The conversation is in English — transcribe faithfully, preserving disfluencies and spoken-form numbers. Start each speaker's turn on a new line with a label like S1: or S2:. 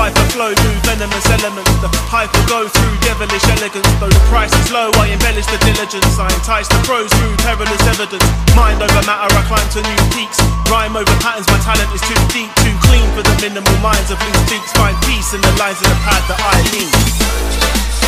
S1: Hyper flow, move venomous elements. The hype will go through devilish elegance. Though the price is low, I embellish the diligence. I entice the pros through perilous evidence. Mind over matter, I climb to new peaks. Rhyme over patterns, my talent is too deep, too clean for the minimal minds of loose beaks. Find peace in the lines of the pad that I lean.